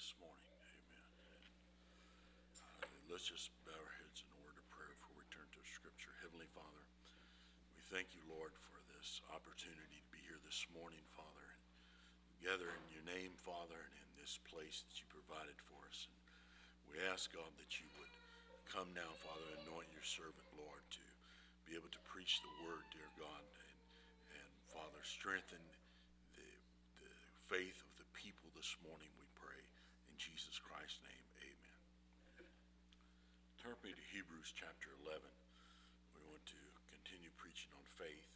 this morning. Amen. Let's just bow our heads in a word of prayer before we turn to Scripture. Heavenly Father, we thank you, Lord, for this opportunity to be here this morning, Father, and gather in your name, Father, and in this place that you provided for us. And we ask, God, that you would come now, Father, and anoint your servant, Lord, to be able to preach the word, dear God, and Father, strengthen the faith of the people this morning, we pray. In Jesus Christ's name, amen. Turn me to Hebrews chapter 11. We want to continue preaching on faith.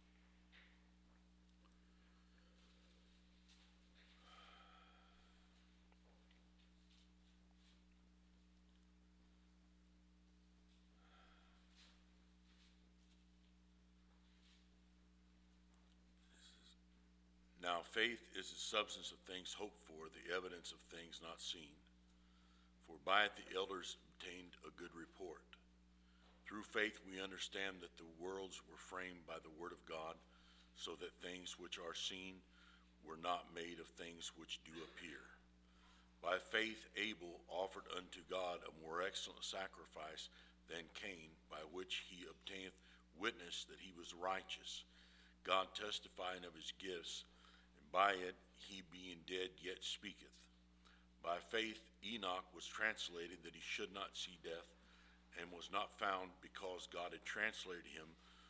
Now faith is the substance of things hoped for, the evidence of things not seen. For by it the elders obtained a good report. Through faith we understand that the worlds were framed by the word of God, so that things which are seen were not made of things which do appear. By faith Abel offered unto God a more excellent sacrifice than Cain, by which he obtaineth witness that he was righteous, God testifying of his gifts, and by it he being dead yet speaketh. By faith Enoch was translated that he should not see death, and was not found, because God had translated him.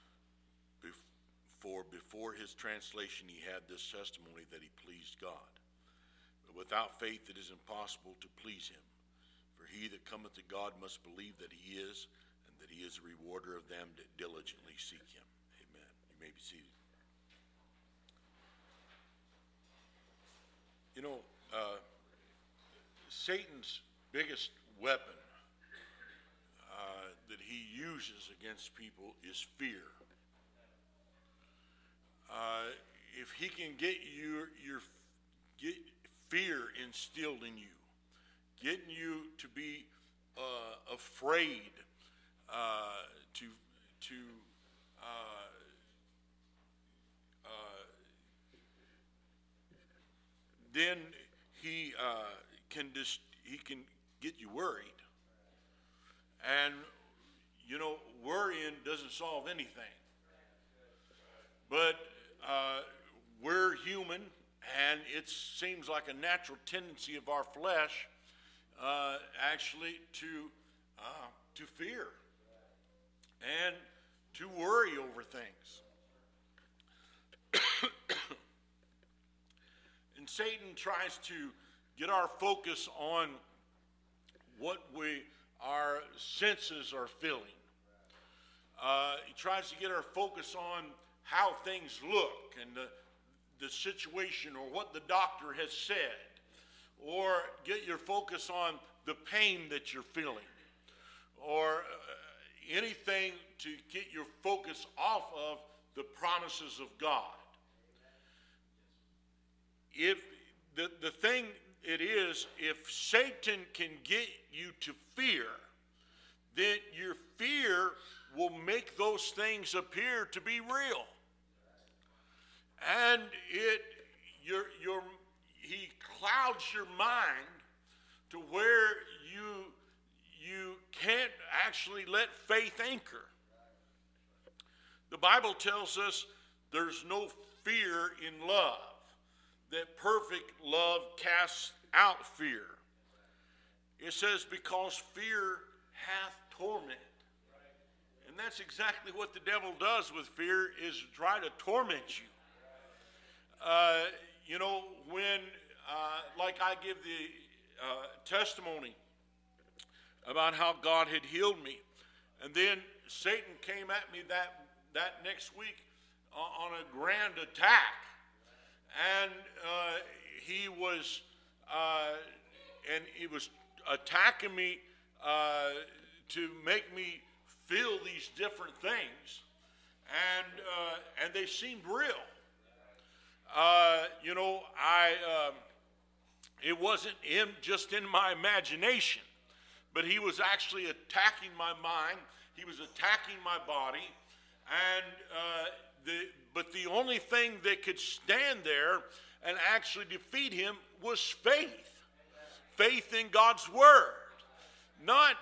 Before his translation he had this testimony, that he pleased God. But without faith it is impossible to please him. For he that cometh to God must believe that he is, and that he is a rewarder of them that diligently seek him. Amen. You may be seated. You know, Satan's biggest weapon that he uses against people is fear. If he can get get fear instilled in you, getting you to be afraid, then he can get you worried. And you know, worrying doesn't solve anything. But we're human, and it seems like a natural tendency of our flesh actually to fear and to worry over things. And Satan tries to get our focus on what our senses are feeling. He tries to get our focus on how things look and the situation, or what the doctor has said, or get your focus on the pain that you're feeling, or anything to get your focus off of the promises of God. If the thing it is, if Satan can get you to fear, then your fear will make those things appear to be real. And he clouds your mind to where you can't actually let faith anchor. The Bible tells us there's no fear in love, that perfect love casts out fear. It says, because fear hath torment. And that's exactly what the devil does with fear, is try to torment you. You know, when, like I give the testimony about how God had healed me, and then Satan came at me that next week on a grand attack, and he was attacking me to make me feel these different things, and they seemed real. You know, it wasn't just in my imagination, but he was actually attacking my mind. He was attacking my body, and but the only thing that could stand there and actually defeat him was faith. faith in God's word, not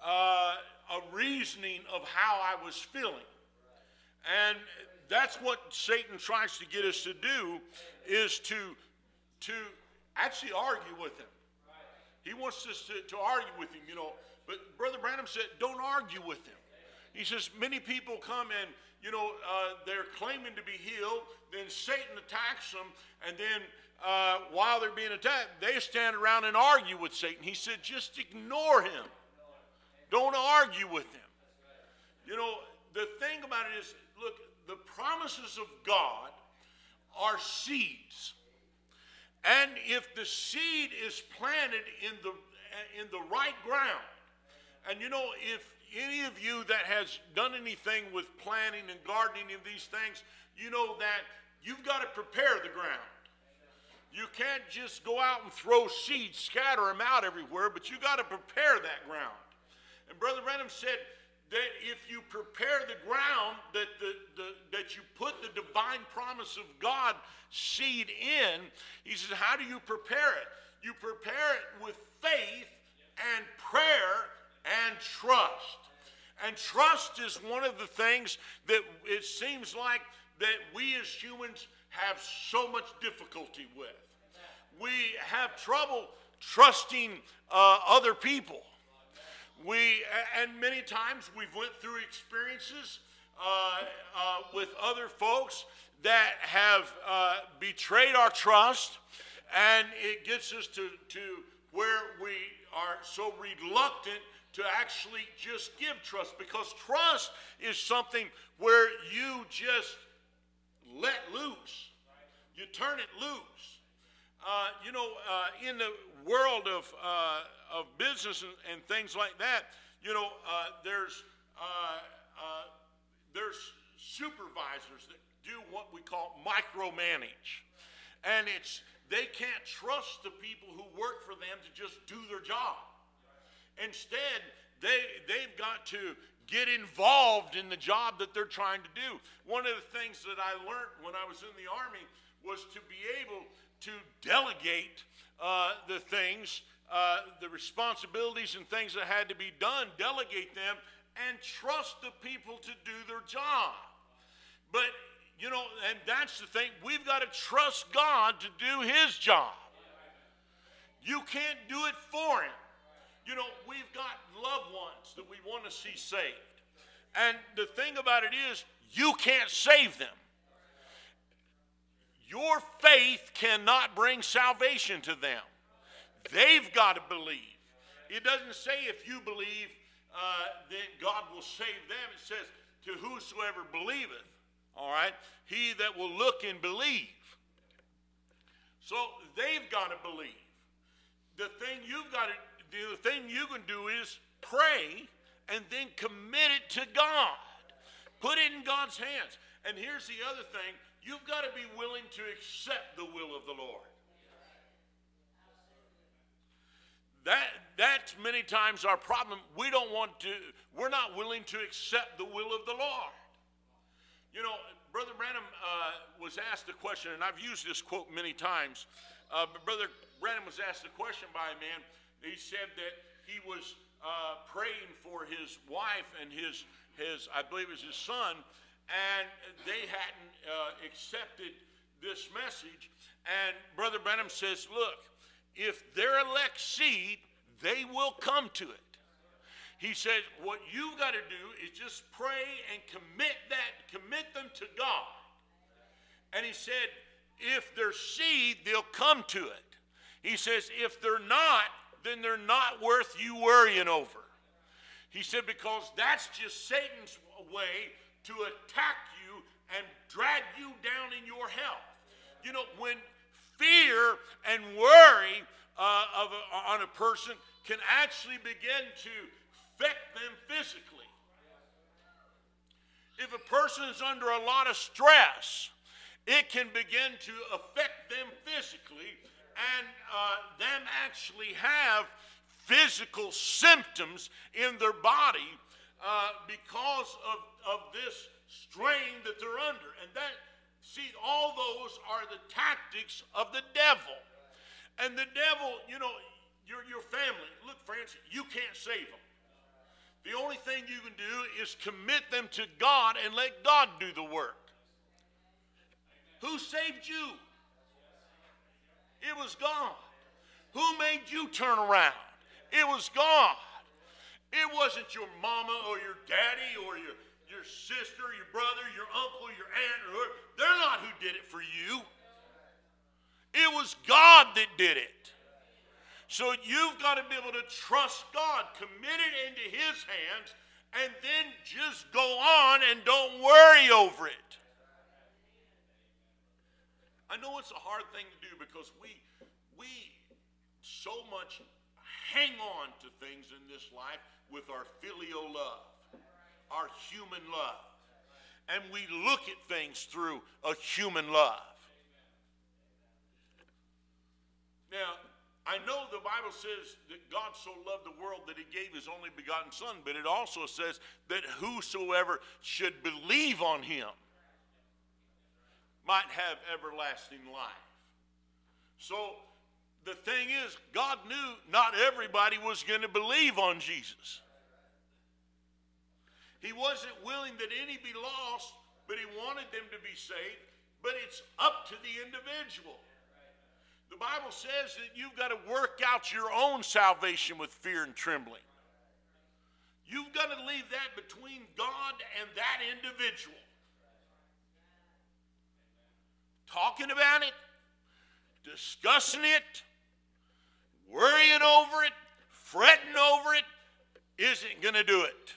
a reasoning of how I was feeling. And that's what Satan tries to get us to do, is to actually argue with him. He wants us to argue with him, you know. But Brother Branham said, don't argue with him. He says, many people come and, you know, they're claiming to be healed, then Satan attacks them, and then while they're being attacked, they stand around and argue with Satan. He said, just ignore him. Don't argue with him. You know, the thing about it is, look, the promises of God are seeds. And if the seed is planted in the right ground, and you know, if any of you that has done anything with planting and gardening and these things, you know that you've got to prepare the ground. You can't just go out and throw seeds, scatter them out everywhere, but you got to prepare that ground. And Brother Branham said that if you prepare the ground, that you put the divine promise of God seed in, he says, how do you prepare it? You prepare it with faith and prayer and trust. And trust is one of the things that it seems like that we as humans have so much difficulty with. We have trouble trusting other people. And many times we've went through experiences with other folks that have betrayed our trust, and it gets us to where we are so reluctant to actually just give trust, because trust is something where you just let loose. You turn it loose. You know, in the world of business and things like that, you know, there's supervisors that do what we call micromanage, and they can't trust the people who work for them to just do their job. Instead, they've got to get involved in the job that they're trying to do. One of the things that I learned when I was in the Army was to be able to delegate the things, the responsibilities and things that had to be done, delegate them, and trust the people to do their job. But, you know, and that's the thing, we've got to trust God to do his job. You can't do it for him. You know, we've got loved ones that we want to see saved. And the thing about it is, you can't save them. Your faith cannot bring salvation to them. They've got to believe. It doesn't say if you believe, then God will save them. It says, to whosoever believeth, all right, he that will look and believe. So they've got to believe. The thing you can do is pray and then commit it to God. Put it in God's hands. And here's the other thing. You've got to be willing to accept the will of the Lord. That's many times our problem. We're not willing to accept the will of the Lord. You know, Brother Branham was asked a question, and I've used this quote many times. But Brother Branham was asked a question by a man. He said that he was praying for his wife and his I believe it was his son, and they hadn't accepted this message. And Brother Branham says, look, if they're elect seed, they will come to it. He said, what you've got to do is just pray and commit them to God. And he said, if they're seed, they'll come to it. He says, if they're not, then they're not worth you worrying over. He said, because that's just Satan's way to attack you and drag you down in your health. You know, when fear and worry on a person can actually begin to affect them physically. If a person is under a lot of stress, it can begin to affect them physically, and them actually have physical symptoms in their body because of this strain that they're under. And all those are the tactics of the devil. And the devil, you know, your family. Look, friends, you can't save them. The only thing you can do is commit them to God and let God do the work. Who saved you? It was God. Who made you turn around? It was God. It wasn't your mama or your daddy or your sister, your brother, your uncle, your aunt, or whoever. They're not who did it for you. It was God that did it. So you've got to be able to trust God, commit it into His hands, and then just go on and don't worry over it. I know it's a hard thing to do because we so much hang on to things in this life with our filial love, our human love. And we look at things through a human love. Now, I know the Bible says that God so loved the world that He gave His only begotten Son, but it also says that whosoever should believe on Him might have everlasting life. So the thing is, God knew not everybody was going to believe on Jesus. He wasn't willing that any be lost, but He wanted them to be saved. But it's up to the individual. The Bible says that you've got to work out your own salvation with fear and trembling. You've got to leave that between God and that individual. Talking about it, discussing it, worrying over it, fretting over it, isn't going to do it.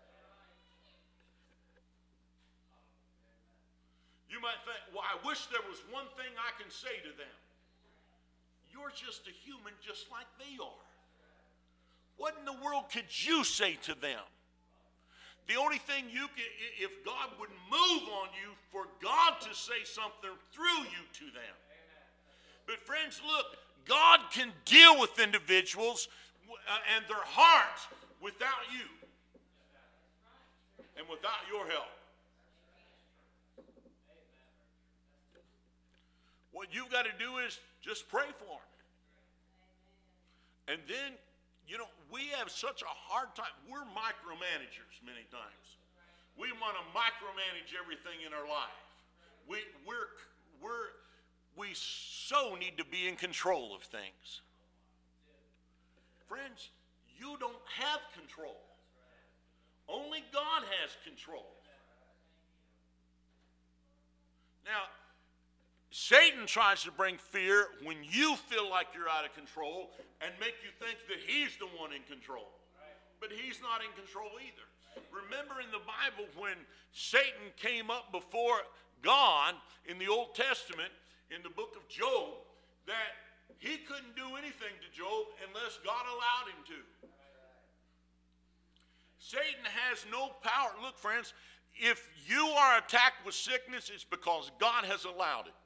You might think, well, I wish there was one thing I can say to them. You're just a human just like they are. What in the world could you say to them? The only thing you can, if God would move on you, for God to say something through you to them. But friends, look, God can deal with individuals and their hearts without you and without your help. What you've got to do is just pray for them. And then, we have such a hard time. We're micromanagers many times. We want to micromanage everything in our life. We so need to be in control of things. Friends, you don't have control. Only God has control. Now, Satan tries to bring fear when you feel like you're out of control and make you think that he's the one in control. But he's not in control either. Remember in the Bible when Satan came up before God in the Old Testament, in the book of Job, that he couldn't do anything to Job unless God allowed him to. Satan has no power. Look, friends, if you are attacked with sickness, it's because God has allowed it.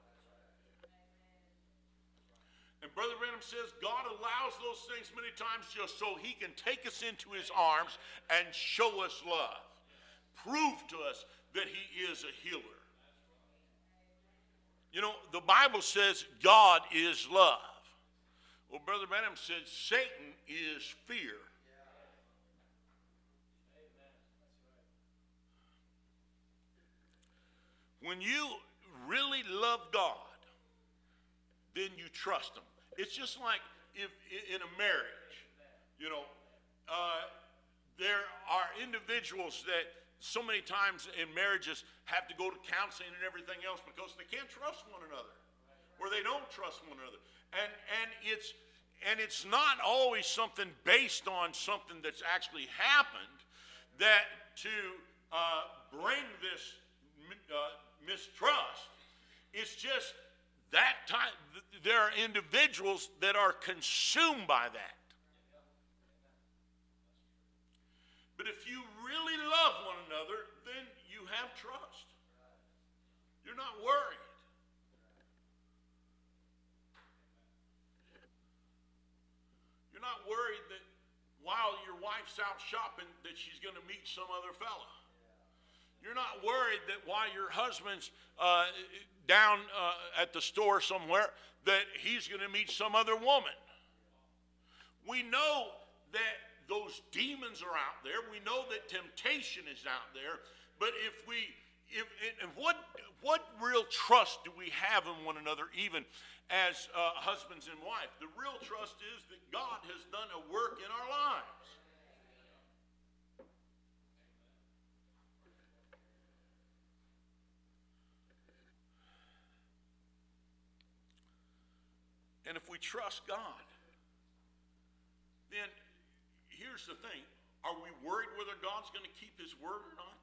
And Brother Branham says God allows those things many times just so He can take us into His arms and show us love. Prove to us that He is a healer. The Bible says God is love. Well, Brother Branham said Satan is fear. When you really love God, then you trust Him. It's just like if in a marriage, there are individuals that so many times in marriages have to go to counseling and everything else because they can't trust one another, or they don't trust one another, and it's not always something based on something that's actually happened that to bring this mistrust. It's just that time there are individuals that are consumed by that. But if you really love one another, then you have trust. You're not worried. You're not worried that while your wife's out shopping that she's going to meet some other fella. You're not worried that while your husband's down at the store somewhere that he's going to meet some other woman. We know that those demons are out there. We know that temptation is out there. But what real trust do we have in one another, even as husbands and wife? The real trust is that God has done a work in our lives. And if we trust God, then here's the thing. Are we worried whether God's going to keep his word or not?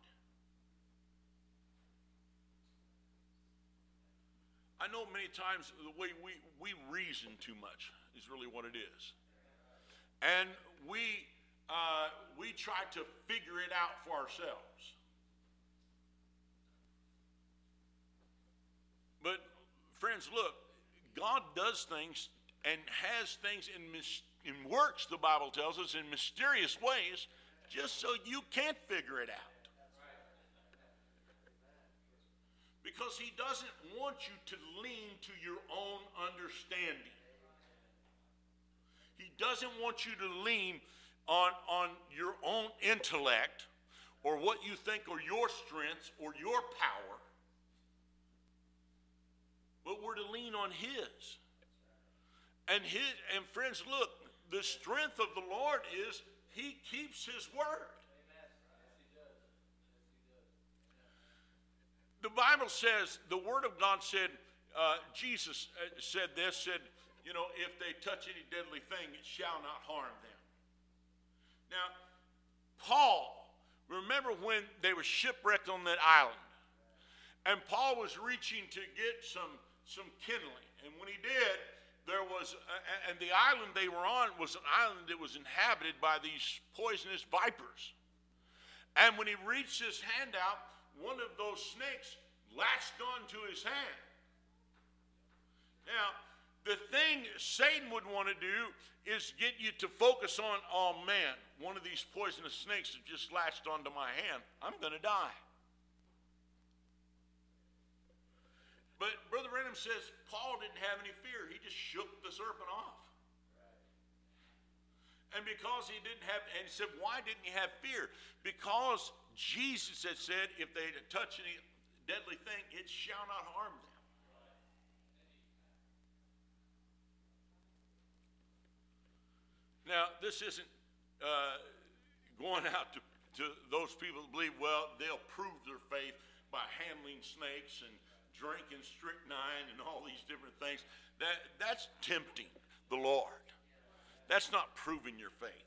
I know many times the way we reason too much is really what it is. And we try to figure it out for ourselves. But friends, look, God does things and has things in works, the Bible tells us, in mysterious ways, just so you can't figure it out. Because he doesn't want you to lean to your own understanding. He doesn't want you to lean on your own intellect or what you think are your strengths or your power. But we're to lean on his. And friends, look, the strength of the Lord is he keeps his word. The Bible says, the word of God said, Jesus said this, if they touch any deadly thing, it shall not harm them. Now, Paul, remember when they were shipwrecked on that island, and Paul was reaching to get some kindling, and when he did, there was, and the island they were on was an island that was inhabited by these poisonous vipers. And when he reached his hand out, one of those snakes latched onto his hand. Now, the thing Satan would want to do is get you to focus on, oh man, one of these poisonous snakes has just latched onto my hand. I'm going to die. But Brother Branham says Paul didn't have any fear. He just shook the serpent off. And because he didn't have, and he said, why didn't he have fear? Because Jesus had said, if they touch any deadly thing, it shall not harm them. Now, this isn't going out to those people who believe, well, they'll prove their faith by handling snakes and drinking strychnine and all these different things. That's tempting the Lord. That's not proving your faith.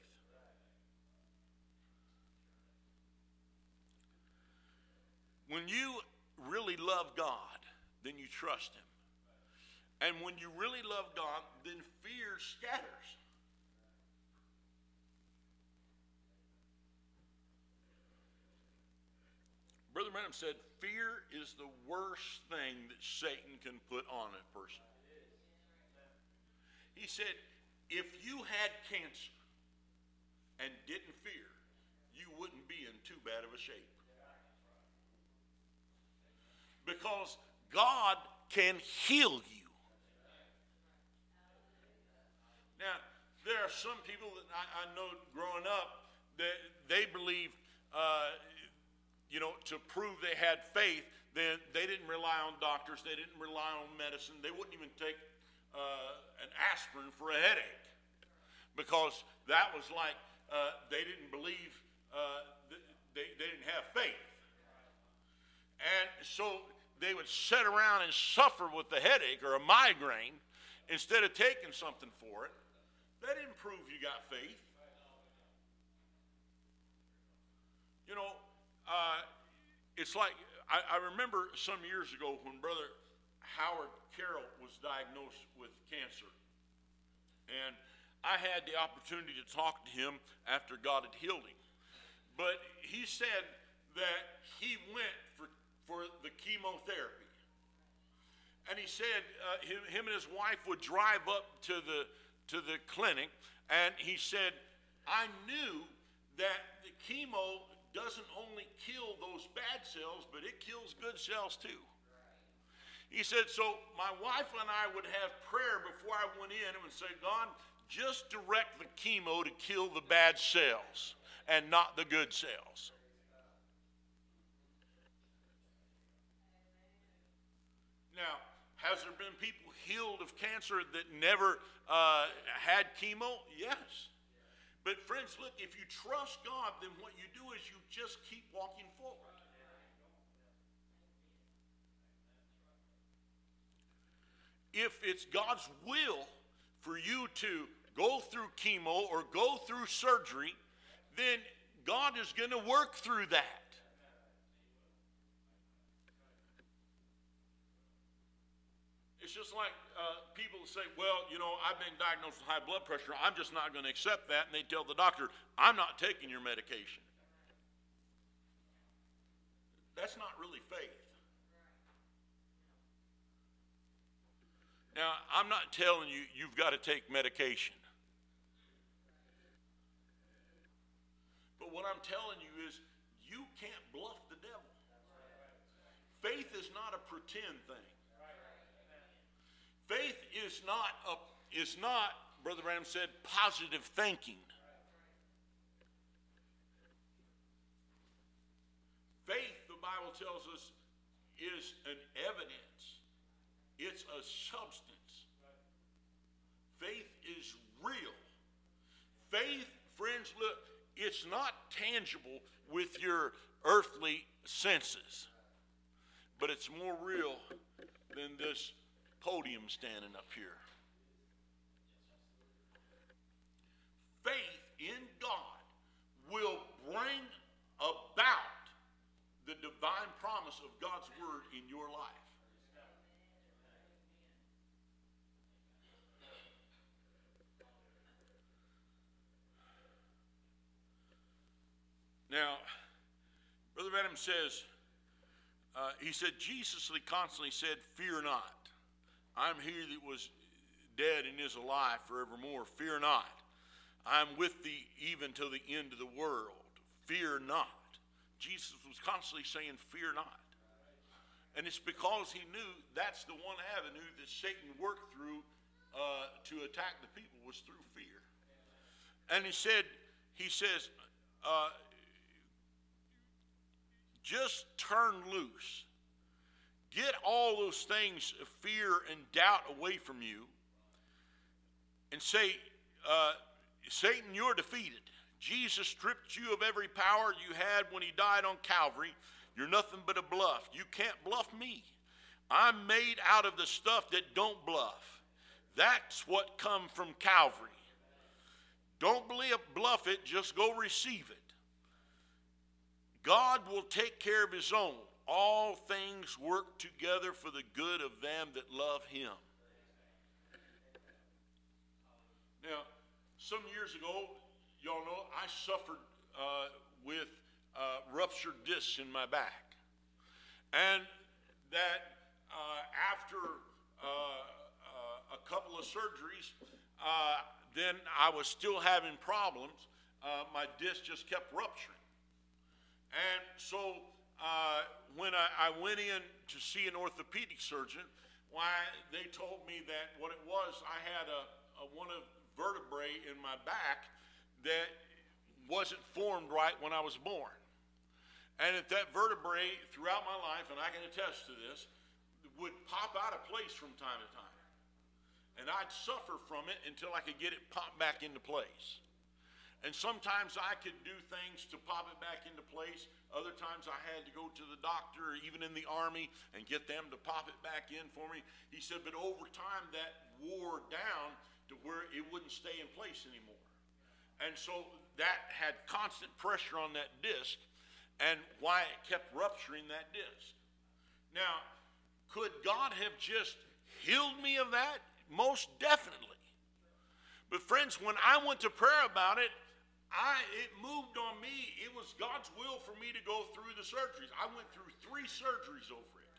When you really love God, then you trust him. And when you really love God, then fear scatters. Brother Branham said, fear is the worst thing that Satan can put on a person. He said, if you had cancer and didn't fear, you wouldn't be in too bad of a shape. Because God can heal you. Now, there are some people that I know growing up that they believe to prove they had faith, then they didn't rely on doctors, they didn't rely on medicine, they wouldn't even take an aspirin for a headache, because that was like they didn't believe, they didn't have faith. And so they would sit around and suffer with the headache or a migraine instead of taking something for it. That didn't prove you got faith. It's like, I remember some years ago when Brother Howard Carroll was diagnosed with cancer. And I had the opportunity to talk to him after God had healed him. But he said that he went for the chemotherapy. And he said him and his wife would drive up to the clinic, and he said, I knew that the chemo doesn't only kill those bad cells, but it kills good cells too. He said, so my wife and I would have prayer before I went in and would say, God, just direct the chemo to kill the bad cells and not the good cells. Now, has there been people healed of cancer that never had chemo? Yes. But friends, look, if you trust God, then what you do is you just keep walking forward. If it's God's will for you to go through chemo or go through surgery, then God is going to work through that. It's just like people say, well, you know, I've been diagnosed with high blood pressure. I'm just not going to accept that. And they tell the doctor, I'm not taking your medication. That's not really faith. Now, I'm not telling you you've got to take medication. But what I'm telling you is you can't bluff the devil. Faith is not a pretend thing. Faith is not, Brother Branham said, positive thinking. Faith, the Bible tells us, is an evidence. It's a substance. Faith is real. Faith, friends, look, it's not tangible with your earthly senses, but it's more real than this podium standing up here. Faith in God will bring about the divine promise of God's word in your life. Now, Brother Branham says, he said, Jesus constantly said, fear not. I'm he that was dead and is alive forevermore. Fear not. I'm with thee even till the end of the world. Fear not. Jesus was constantly saying, fear not. And it's because he knew that's the one avenue that Satan worked through to attack the people was through fear. And he says, just turn loose. Get all those things of fear and doubt away from you and say, Satan, you're defeated. Jesus stripped you of every power you had when he died on Calvary. You're nothing but a bluff. You can't bluff me. I'm made out of the stuff that don't bluff. That's what come from Calvary. Don't bluff it, just go receive it. God will take care of his own. All things work together for the good of them that love him. Now, some years ago, y'all know, I suffered with ruptured discs in my back. And that after a couple of surgeries, then I was still having problems. My disc just kept rupturing. And so when I went in to see an orthopedic surgeon, why, they told me that what it was, I had one of vertebrae in my back that wasn't formed right when I was born. And that vertebrae throughout my life, and I can attest to this, would pop out of place from time to time. And I'd suffer from it until I could get it popped back into place. And sometimes I could do things to pop it back into place. Other times I had to go to the doctor, even in the Army, and get them to pop it back in for me. He said, but over time that wore down to where it wouldn't stay in place anymore. And so that had constant pressure on that disc, and why it kept rupturing that disc. Now, could God have just healed me of that? Most definitely. But friends, when I went to prayer about it, it moved on me. It was God's will for me to go through the surgeries. I went through 3 surgeries over it.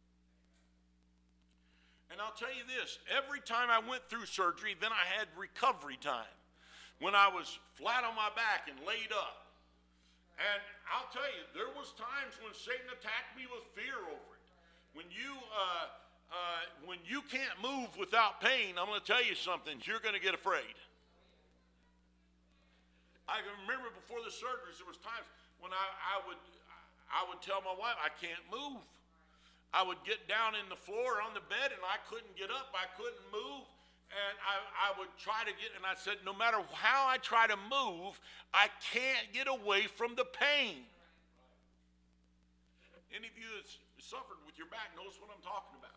And I'll tell you this, every time I went through surgery, then I had recovery time when I was flat on my back and laid up. And I'll tell you, there was times when Satan attacked me with fear over it. When you can't move without pain, I'm going to tell you something, you're going to get afraid. I can remember before the surgeries, there was times when I would tell my wife, I can't move. I would get down in the floor on the bed and I couldn't get up. I couldn't move. And I would try to get, and I said, no matter how I try to move, I can't get away from the pain. Any of you that's suffered with your back knows what I'm talking about.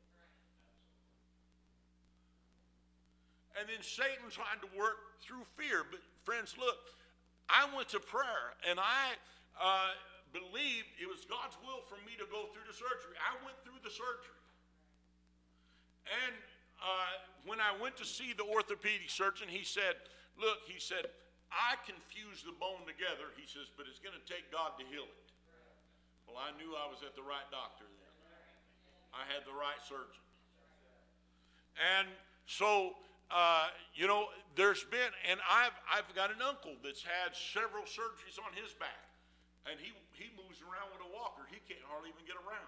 And then Satan tried to work through fear. But friends, look, I went to prayer, and I believed it was God's will for me to go through the surgery. I went through the surgery. And when I went to see the orthopedic surgeon, he said, look, he said, I can fuse the bone together, he says, but it's going to take God to heal it. Well, I knew I was at the right doctor then. I had the right surgeon. And so, there's been, and I've got an uncle that's had several surgeries on his back. And he moves around with a walker. He can't hardly even get around.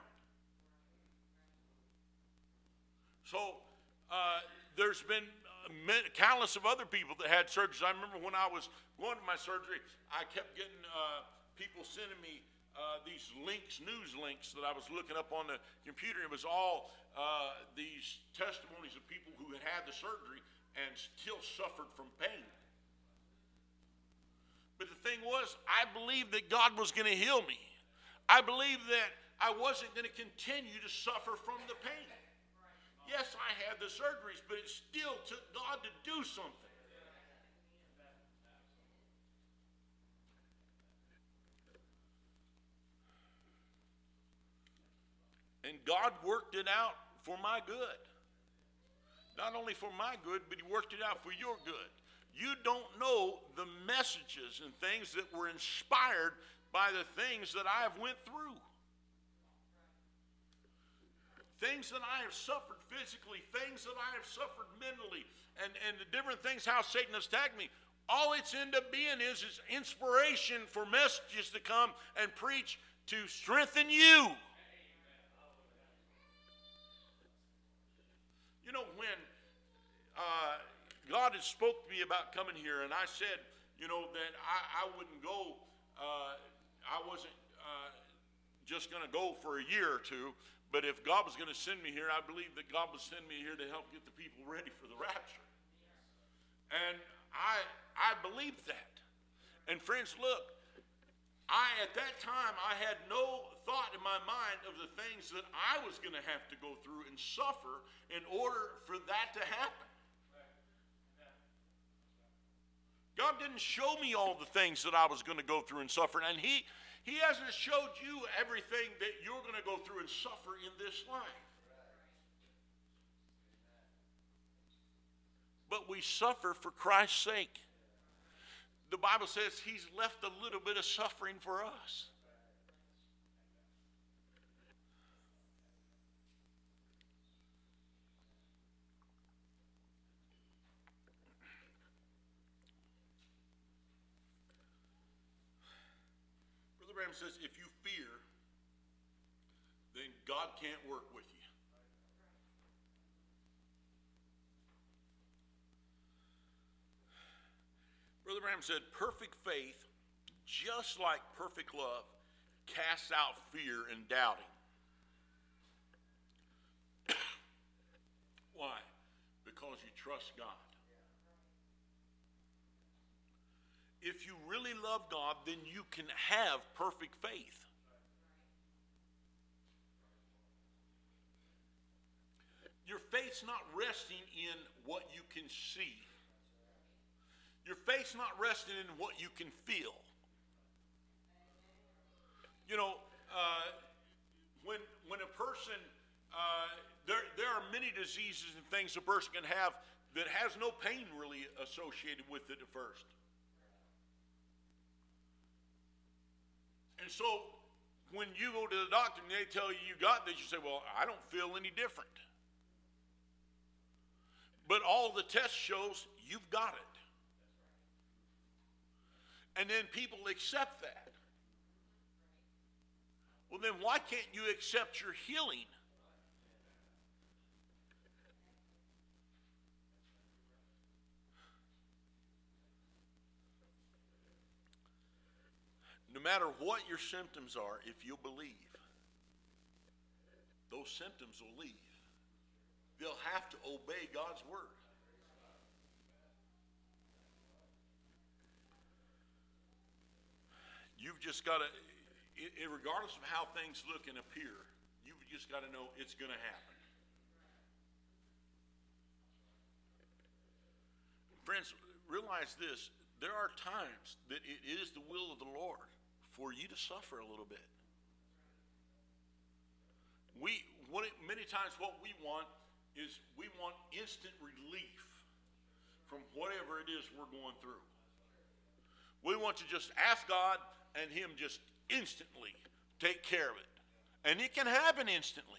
So there's been countless of other people that had surgeries. I remember when I was going to my surgery, I kept getting people sending me these links, news links that I was looking up on the computer. It was all these testimonies of people who had the surgery and still suffered from pain. But the thing was, I believed that God was going to heal me. I believed that I wasn't going to continue to suffer from the pain. Yes, I had the surgeries, but it still took God to do something. And God worked it out for my good. Not only for my good, but he worked it out for your good. You don't know the messages and things that were inspired by the things that I have went through. Things that I have suffered physically, things that I have suffered mentally, and the different things how Satan has attacked me. All it's ended up being is inspiration for messages to come and preach to strengthen you. You know, when God had spoke to me about coming here, and I said, that I wouldn't go, I wasn't just going to go for a year or two, but if God was going to send me here, I believe that God would send me here to help get the people ready for the rapture. And I believed that. And friends, look, at that time, I had no thought in my mind of the things that I was going to have to go through and suffer in order for that to happen. God didn't show me all the things that I was going to go through and suffer. And he hasn't showed you everything that you're going to go through and suffer in this life. But we suffer for Christ's sake. The Bible says he's left a little bit of suffering for us. Brother Branham says, if you fear, then God can't work with you. Brother Branham said, perfect faith, just like perfect love, casts out fear and doubting. Why? Because you trust God. If you really love God, then you can have perfect faith. Your faith's not resting in what you can see. Your faith's not resting in what you can feel. You know, when a person, there are many diseases and things a person can have that has no pain really associated with it at first. And so when you go to the doctor and they tell you you got this, you say, well, I don't feel any different. But all the test shows you've got it. And then people accept that. Well, then why can't you accept your healing? no matter what your symptoms are, if you'll believe, those symptoms will leave. They'll have to obey God's word. You've just got to, regardless of how things look and appear, you've just got to know it's going to happen. Friends, realize this. There are times that it is the will of the Lord for you to suffer a little bit. Many times what we want is we want instant relief from whatever it is we're going through. We want to just ask God and Him just instantly take care of it. And it can happen instantly.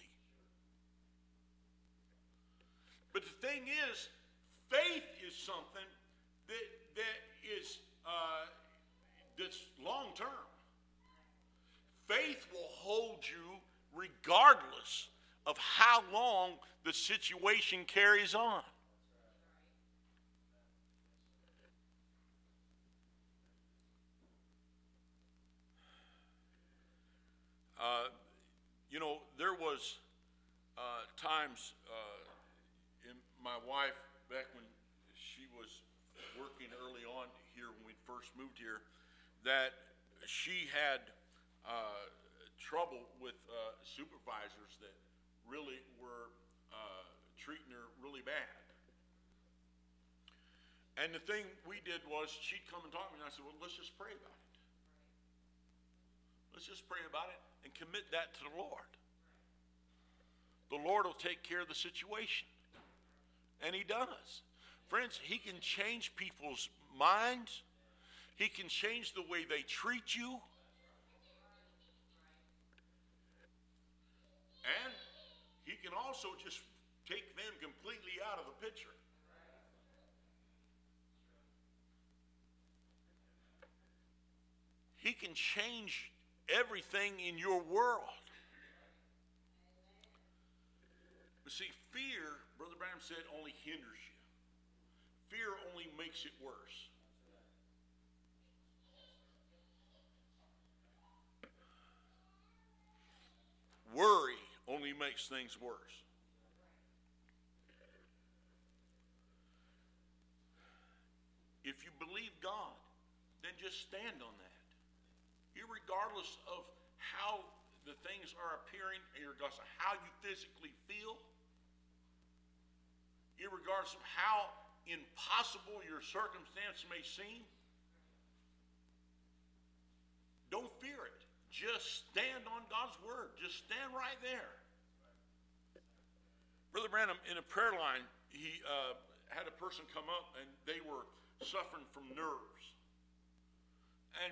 But the thing is, faith is something that is that's long term. Faith will hold you regardless of how long the situation carries on. There was times in my wife, back when she was working early on here when we first moved here, that she had trouble with supervisors that really were treating her really bad. And the thing we did was she'd come and talk to me, and I said, well, let's just pray about it. Let's just pray about it and commit that to the Lord. The Lord will take care of the situation. And He does. Friends, He can change people's minds. He can change the way they treat you. And He can also just take them completely out of the picture. He can change everything in your world. But see, fear, Brother Branham said, only hinders you. Fear only makes it worse. Worry only makes things worse. If you believe God, then just stand on that. Irregardless of how the things are appearing, irregardless of how you physically feel, irregardless of how impossible your circumstance may seem, don't fear it. Just stand on God's word. Just stand right there. Brother Branham, in a prayer line, he had a person come up and they were suffering from nerves. And,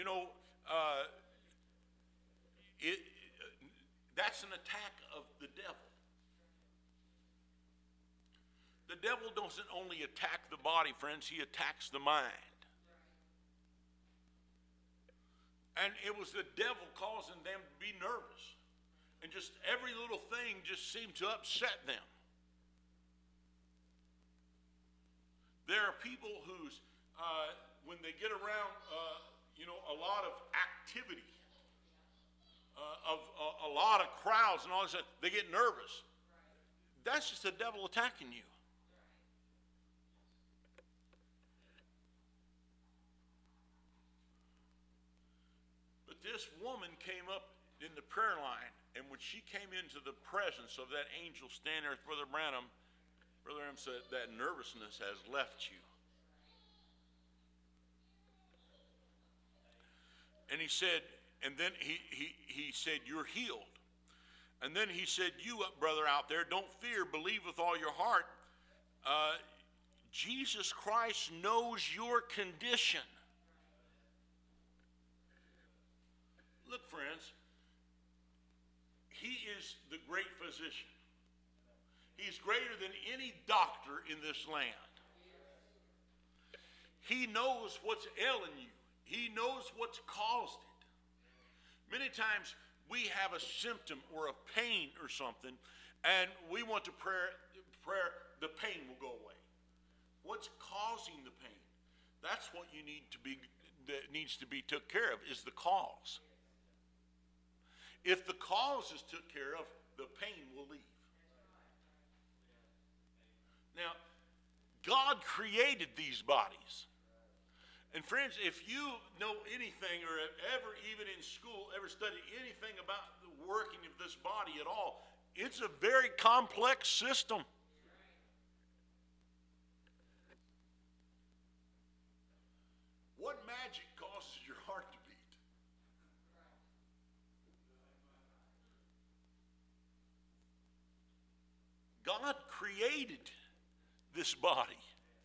that's an attack of the devil. The devil doesn't only attack the body, friends, he attacks the mind. And it was the devil causing them to be nervous. And just every little thing just seemed to upset them. There are people whose, when they get around, a lot of activity, of a lot of crowds and all this, they get nervous. That's just the devil attacking you. But this woman came up in the prayer line, and when she came into the presence of that angel standing there with Brother Branham said, that nervousness has left you. And he said, and then he said, you're healed. And then he said, you brother out there, don't fear, believe with all your heart. Jesus Christ knows your condition. Look, friends, He is the great physician. He's greater than any doctor in this land. He knows what's ailing you. He knows what's caused it. Many times we have a symptom or a pain or something, and we want to pray, the pain will go away. What's causing the pain? That's what you need to be that needs to be took care of is the cause. If the cause is took care of, the pain will leave. Now, God created these bodies. And friends, if you know anything or have ever, even in school, ever studied anything about the working of this body at all, it's a very complex system. What magic causes your heart to beat? God created this body.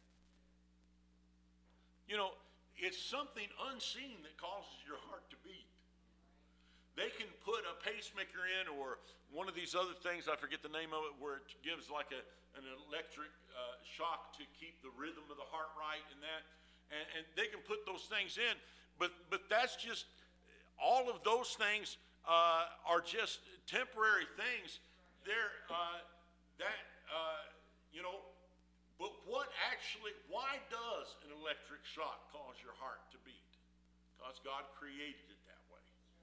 You know, it's something unseen that causes your heart to beat. They can put a pacemaker in or one of these other things, I forget the name of it, where it gives like an electric shock to keep the rhythm of the heart right and that. And they can put those things in, but that's just, all of those things are just temporary things. They're, but why does an electric shock cause your heart to beat? Because God created it that way.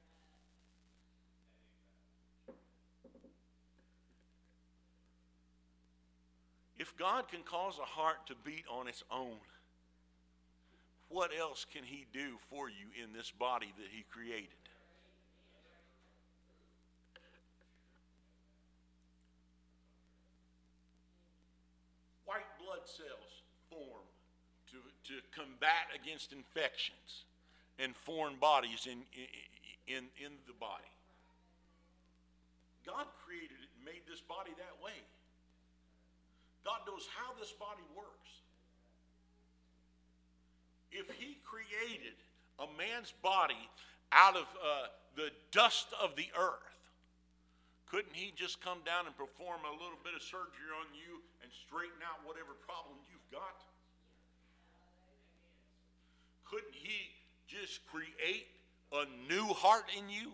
If God can cause a heart to beat on its own, what else can he do for you in this body that he created? White blood cells form to combat against infections and foreign bodies in the body. God created it and made this body that way. God knows how this body works. If he created a man's body out of the dust of the earth, couldn't he just come down and perform a little bit of surgery on you and straighten out whatever problem you've got? Couldn't he just create a new heart in you?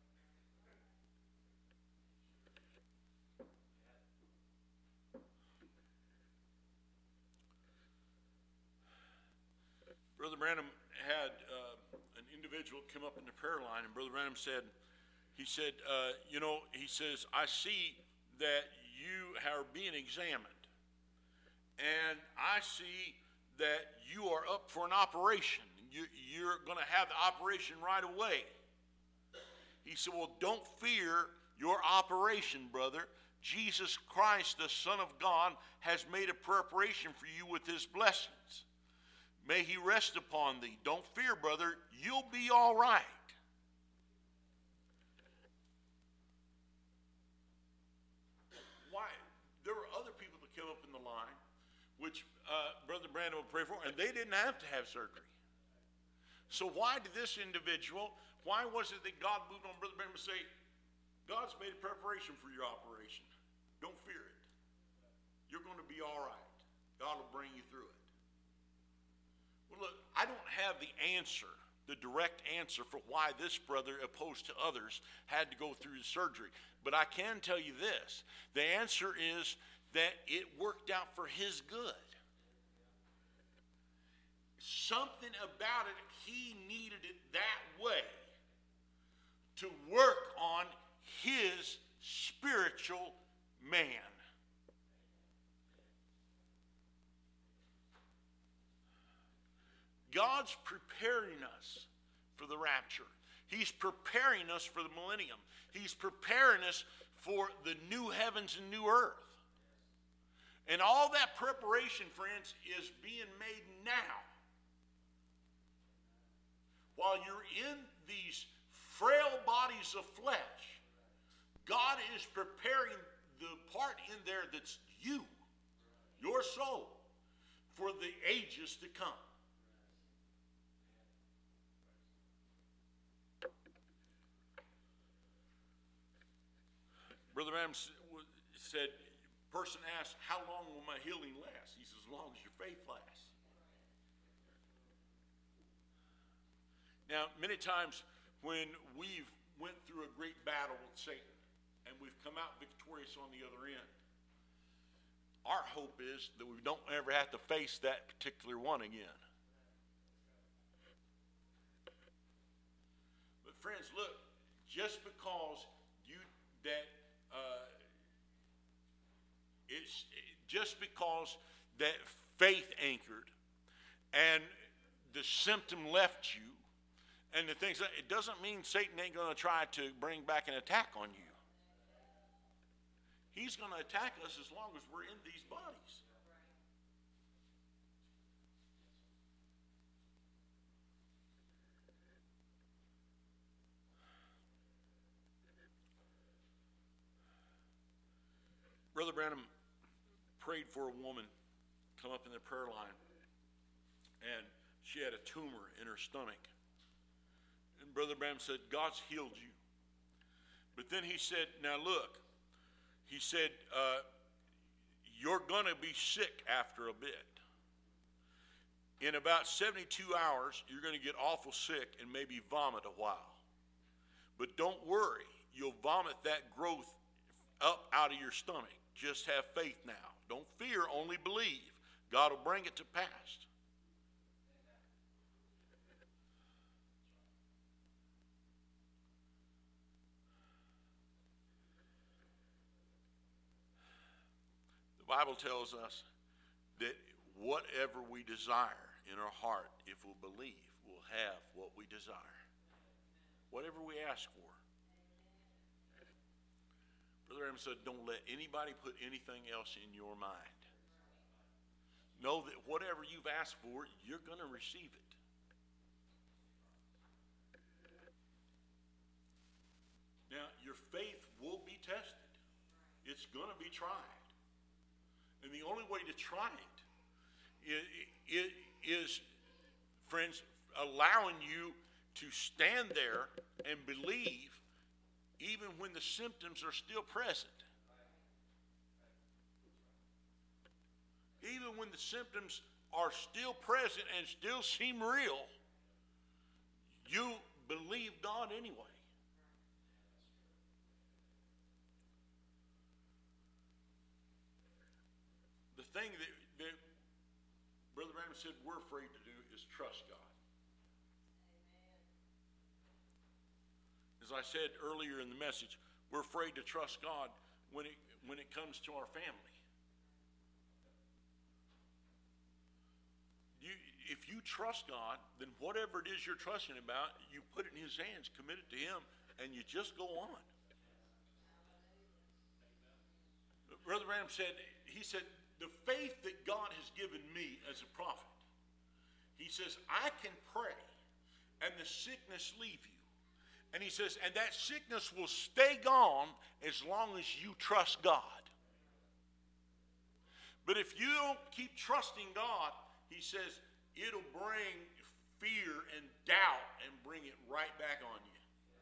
Brother Branham had an individual come up in the prayer line, and Brother Branham said, he says, I see that you are being examined, and I see that you are up for an operation. You're going to have the operation right away. He said, well, don't fear your operation, brother. Jesus Christ, the Son of God, has made a preparation for you with his blessings. May he rest upon thee. Don't fear, brother. You'll be all right. Why? There were other people that came up in the line, which Brother Brandon would pray for, and they didn't have to have surgery. So why did this individual, why was it that God moved on Brother Brandon to say, God's made a preparation for your operation. Don't fear it. You're going to be all right. God will bring you through it. Well, look, I don't have the answer, the direct answer for why this brother, opposed to others, had to go through the surgery. But I can tell you this. The answer is that it worked out for his good. Something about it, he needed it that way to work on his spiritual man. God's preparing us for the rapture. He's preparing us for the millennium. He's preparing us for the new heavens and new earth. And all that preparation, friends, is being made now. While you're in these frail bodies of flesh, God is preparing the part in there that's you, your soul, for the ages to come. Brother Adams said, person asked, how long will my healing last? He says, as long as your faith lasts. Now, many times when we've went through a great battle with Satan and we've come out victorious on the other end, our hope is that we don't ever have to face that particular one again. friends, look, just because it's just because that faith anchored and the symptom left you and the things, it doesn't mean Satan ain't going to try to bring back an attack on you. He's going to attack us as long as we're in these bodies. Brother Branham prayed for a woman come up in the prayer line, and she had a tumor in her stomach. And Brother Branham said, God's healed you. But then he said, now look, he said, you're going to be sick after a bit. In about 72 hours, you're going to get awful sick and maybe vomit a while. But don't worry, you'll vomit that growth up out of your stomach. Just have faith now. Don't fear, only believe. God will bring it to pass. The Bible tells us that whatever we desire in our heart, if we'll believe, we'll have what we desire. Whatever we ask for. Brother Adam said, don't let anybody put anything else in your mind. Know that whatever you've asked for, you're going to receive it. Now, your faith will be tested. It's going to be tried. And the only way to try it is, friends, allowing you to stand there and believe even when the symptoms are still present. Even when the symptoms are still present and still seem real, you believe God anyway. The thing that Brother Branham said we're afraid to do is trust God. As I said earlier in the message, we're afraid to trust God when it comes to our family. If you trust God, then whatever it is you're trusting about, you put it in His hands, commit it to Him, and you just go on. Brother Branham said, he said, the faith that God has given me as a prophet, he says, I can pray and the sickness leave you. And he says, and that sickness will stay gone as long as you trust God. But if you don't keep trusting God, he says, it'll bring fear and doubt and bring it right back on you.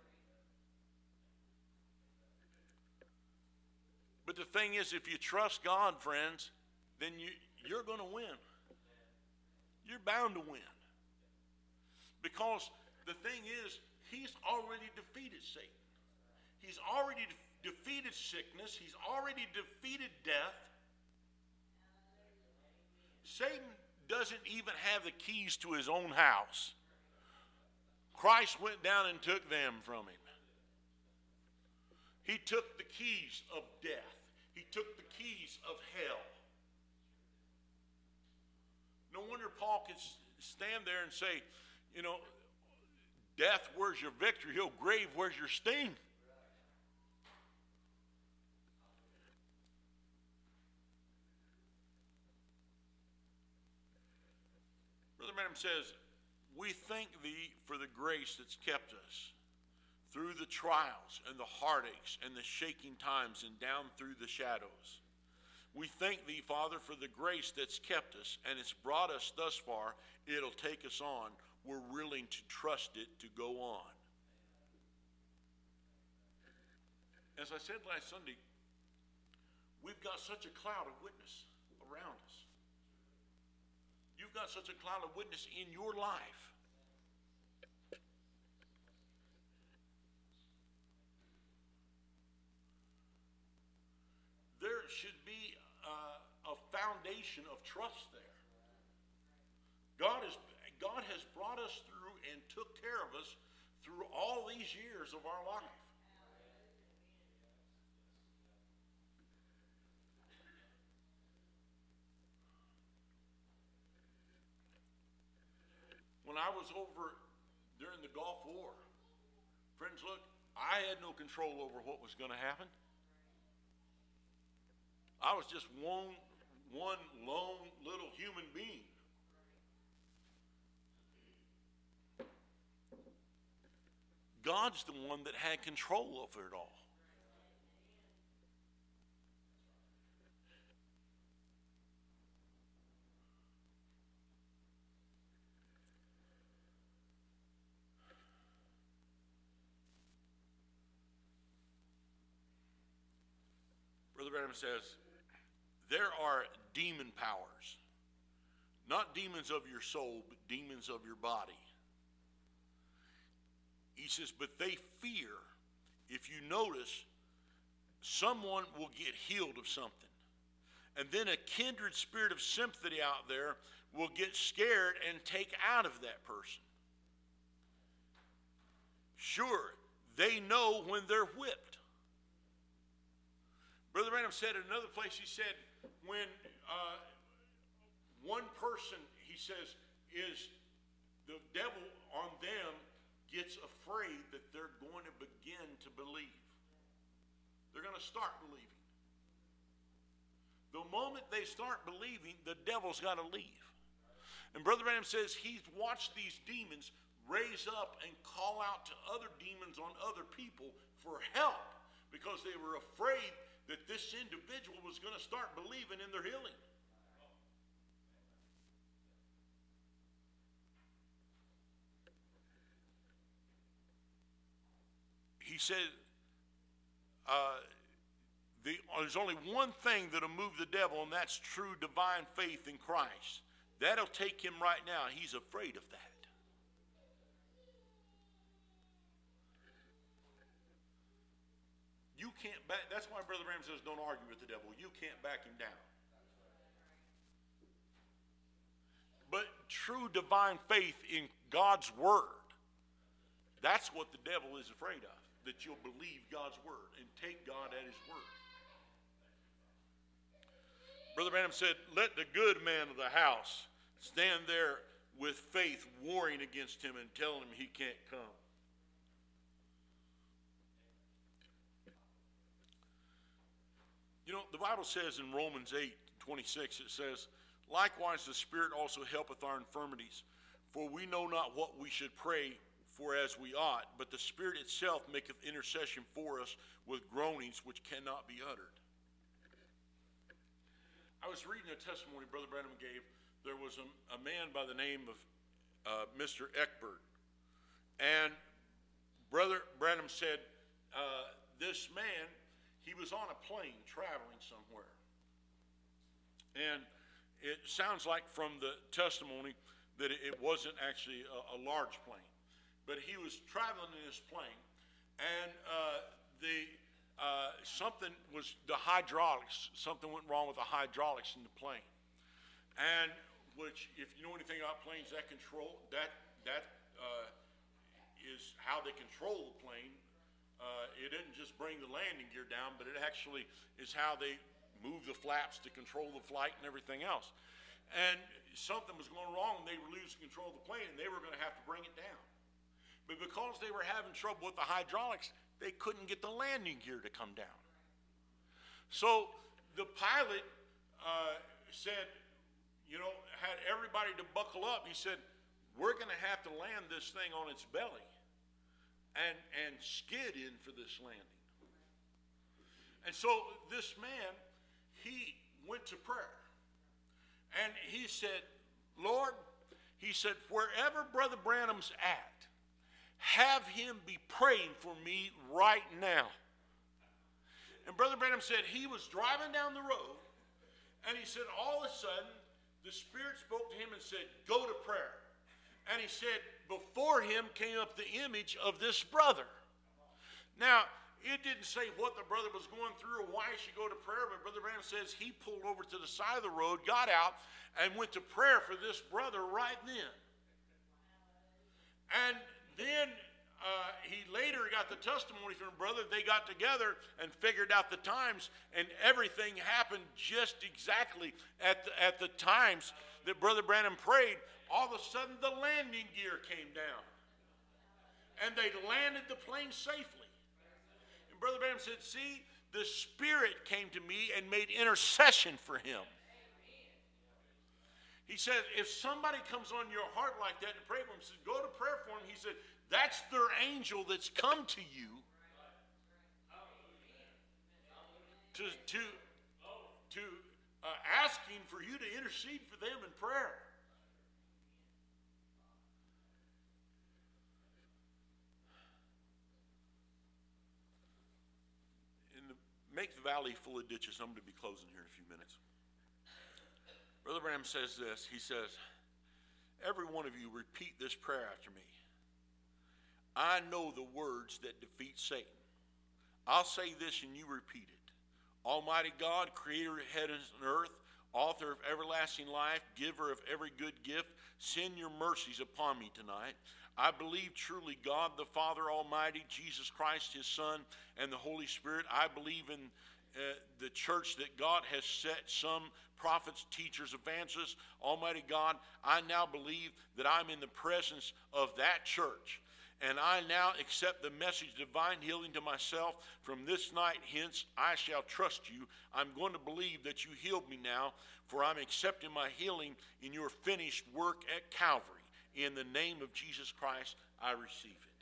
But the thing is, if you trust God, friends, then you're going to win. You're bound to win. Because the thing is, He's already defeated Satan. He's already defeated sickness. He's already defeated death. Satan doesn't even have the keys to his own house. Christ went down and took them from him. He took the keys of death. He took the keys of hell. No wonder Paul could stand there and say, you know, death, where's your victory? Oh, grave, where's your sting? Brother Branham says, we thank thee for the grace that's kept us through the trials and the heartaches and the shaking times and down through the shadows. We thank thee, Father, for the grace that's kept us and it's brought us thus far. It'll take us on. We're willing to trust it to go on. As I said last Sunday, we've got such a cloud of witness around us. You've got such a cloud of witness in your life. There should be a foundation of trust there. God has brought us through and took care of us through all these years of our life. When I was over during the Gulf War, friends, look, I had no control over what was going to happen. I was just one lone little human being. God's the one that had control over it all. Brother Branham says, there are demon powers. Not demons of your soul, but demons of your body. He says, but they fear, if you notice, someone will get healed of something. And then a kindred spirit of sympathy out there will get scared and take out of that person. Sure, they know when they're whipped. Brother Branham said in another place, he said, when one person, he says, is the devil on them gets afraid that they're going to begin to believe. They're going to start believing. The moment they start believing, the devil's got to leave. And Brother Branham says he's watched these demons raise up and call out to other demons on other people for help because they were afraid that this individual was going to start believing in their healing. He said, there's only one thing that'll move the devil, and that's true divine faith in Christ. That'll take him right now. He's afraid of that. You can't back, that's why Brother Branham says don't argue with the devil. You can't back him down. But true divine faith in God's word, that's what the devil is afraid of. That you'll believe God's word and take God at his word. Brother Branham said, let the good man of the house stand there with faith warring against him and telling him he can't come. You know, the Bible says in Romans 8:26, it says, likewise the Spirit also helpeth our infirmities, for we know not what we should pray for as we ought, but the Spirit itself maketh intercession for us with groanings which cannot be uttered. I was reading a testimony Brother Branham gave. There was a man by the name of Mr. Eckbert. And Brother Branham said, this man, he was on a plane traveling somewhere. And it sounds like from the testimony that it wasn't actually a large plane. But he was traveling in his plane, and something went wrong with the hydraulics in the plane. And which, if you know anything about planes, that is how they control the plane. It didn't just bring the landing gear down, but it actually is how they move the flaps to control the flight and everything else. And something was going wrong, and they were losing control of the plane, and they were going to have to bring it down. But because they were having trouble with the hydraulics, they couldn't get the landing gear to come down. So the pilot said, had everybody to buckle up. He said, we're going to have to land this thing on its belly and skid in for this landing. And so this man, he went to prayer. And he said, Lord, he said, wherever Brother Branham's at, have him be praying for me right now. And Brother Branham said he was driving down the road, and he said all of a sudden, the Spirit spoke to him and said, go to prayer. And he said, before him came up the image of this brother. Now, it didn't say what the brother was going through or why he should go to prayer, but Brother Branham says he pulled over to the side of the road, got out, and went to prayer for this brother right then. And then he later got the testimony from a brother. They got together and figured out the times, and everything happened just exactly at the times that Brother Branham prayed. All of a sudden, the landing gear came down, and they landed the plane safely. And Brother Branham said, see, the Spirit came to me and made intercession for him. He said, if somebody comes on your heart like that to pray for him, he said, go to prayer for him. He said, that's their angel that's come to you to asking for you to intercede for them in prayer. Make the valley full of ditches. I'm going to be closing here in a few minutes. Brother Branham says this. He says, every one of you repeat this prayer after me. I know the words that defeat Satan. I'll say this and you repeat it. Almighty God, creator of heavens and earth, author of everlasting life, giver of every good gift, send your mercies upon me tonight. I believe truly God the Father Almighty, Jesus Christ his Son, and the Holy Spirit. I believe in the church that God has set some prophets, teachers, evangelists. Almighty God, I now believe that I'm in the presence of that church. And I now accept the message of divine healing to myself. From this night hence, I shall trust you. I'm going to believe that you healed me now, for I'm accepting my healing in your finished work at Calvary. In the name of Jesus Christ, I receive it.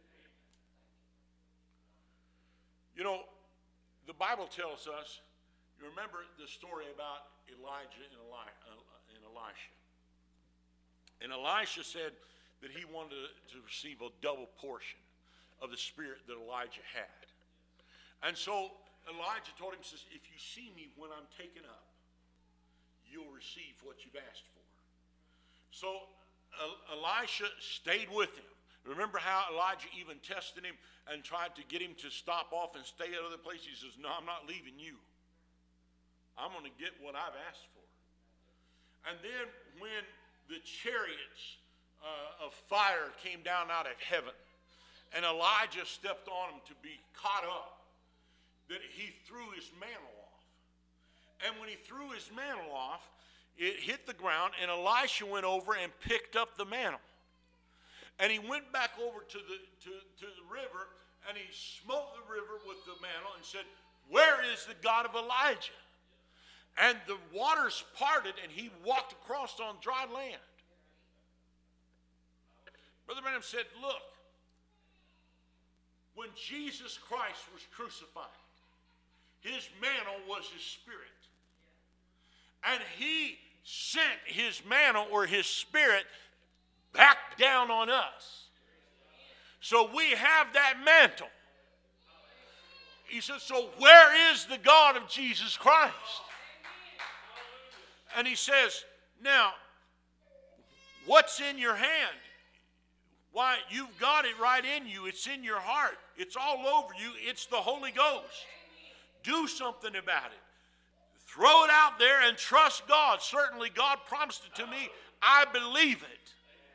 You know, the Bible tells us, you remember the story about Elijah and Elisha. And Elisha said that he wanted to receive a double portion of the spirit that Elijah had. And so Elijah told him, says, if you see me when I'm taken up, you'll receive what you've asked for. So Elisha stayed with him. Remember how Elijah even tested him and tried to get him to stop off and stay at other places. He says, no, I'm not leaving you. I'm going to get what I've asked for. And then when the chariots of fire came down out of heaven, and Elijah stepped on them to be caught up, that he threw his mantle off. And when he threw his mantle off, it hit the ground, and Elisha went over and picked up the mantle. And he went back over to the river, and he smote the river with the mantle and said, where is the God of Elijah? And the waters parted, and he walked across on dry land. Brother Branham said, look, when Jesus Christ was crucified, his mantle was his spirit. And he sent his mantle or his spirit back down on us. So we have that mantle. He says, so where is the God of Jesus Christ? And he says, now, what's in your hand? Why, you've got it right in you. It's in your heart. It's all over you. It's the Holy Ghost. Do something about it. Throw it out there and trust God. Certainly God promised it to me. I believe it.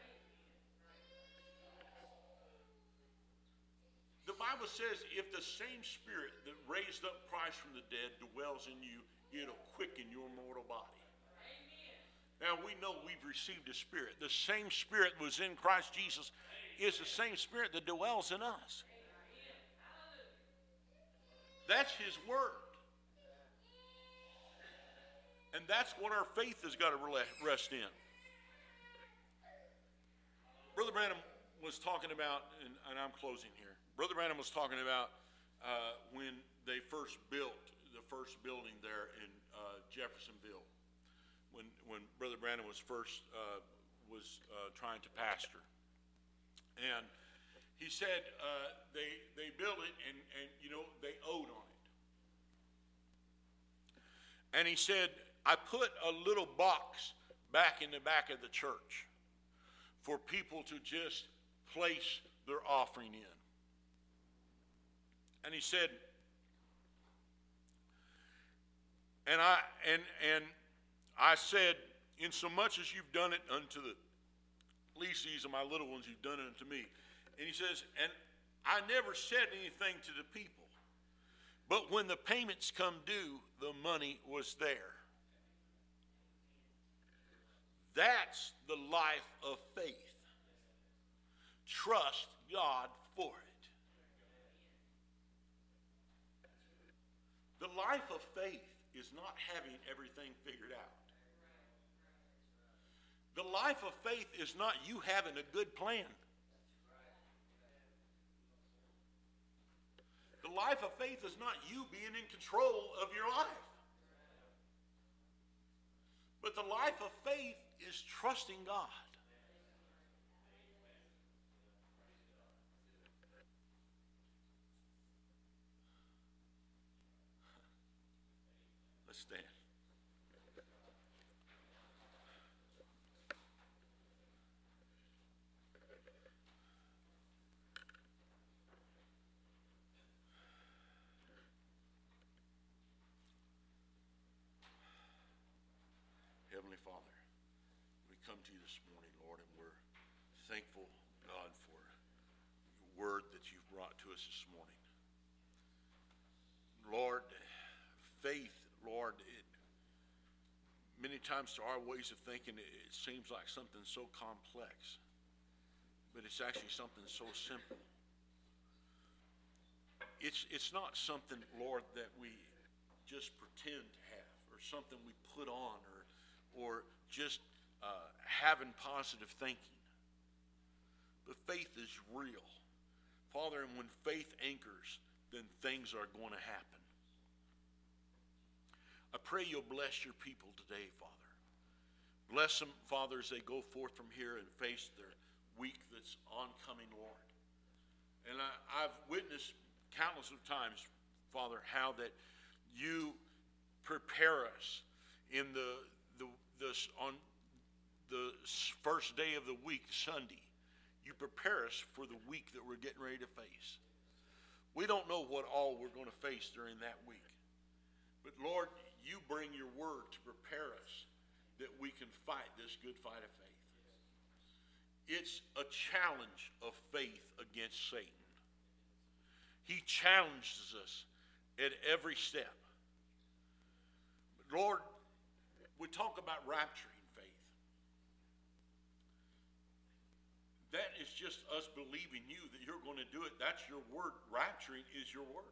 The Bible says if the same spirit that raised up Christ from the dead dwells in you, it'll quicken your mortal body. Now we know we've received a spirit. The same spirit that was in Christ Jesus is the same spirit that dwells in us. That's his word. And that's what our faith has got to rest in. Brother Branham was talking about, and I'm closing here. Brother Branham was talking about when they first built the first building there in Jeffersonville. When Brother Branham was first trying to pastor. And he said they built it and you know, they owed on it. And he said, I put a little box back in the back of the church for people to just place their offering in. And he said, and I said, in so much as you've done it unto the least these of my little ones, you've done it unto me. And he says, and I never said anything to the people. But when the payments come due, the money was there. That's the life of faith. Trust God for it. The life of faith is not having everything figured out. The life of faith is not you having a good plan. The life of faith is not you being in control of your life. But the life of faith is trusting God. Let's stand. Heavenly Father, we come to you this morning, Lord, and we're thankful, God, for your word that you've brought to us this morning. Lord, faith, Lord, many times to our ways of thinking, it seems like something so complex, but it's actually something so simple. It's not something, Lord, that we just pretend to have, or something we put on, or just having positive thinking. But faith is real. Father, and when faith anchors, then things are going to happen. I pray you'll bless your people today, Father. Bless them, Father, as they go forth from here and face their week that's oncoming, Lord. And I've witnessed countless of times, Father, how that you prepare us in on the first day of the week, Sunday. You prepare us for the week that we're getting ready to face. We don't know what all we're going to face during that week. But Lord, you bring your word to prepare us that we can fight this good fight of faith. It's a challenge of faith against Satan. He challenges us at every step. But Lord, we talk about rapturing faith. That is just us believing you that you're going to do it. That's your word. Rapturing is your word.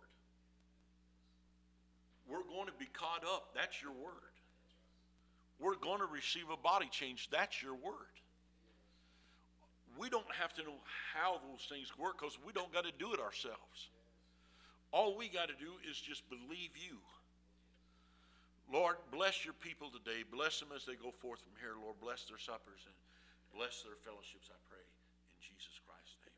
We're going to be caught up. That's your word. We're going to receive a body change. That's your word. We don't have to know how those things work because we don't got to do it ourselves. All we got to do is just believe you. Lord, bless your people today. Bless them as they go forth from here, Lord. Bless their suppers and bless their fellowships, I pray. In Jesus Christ's name.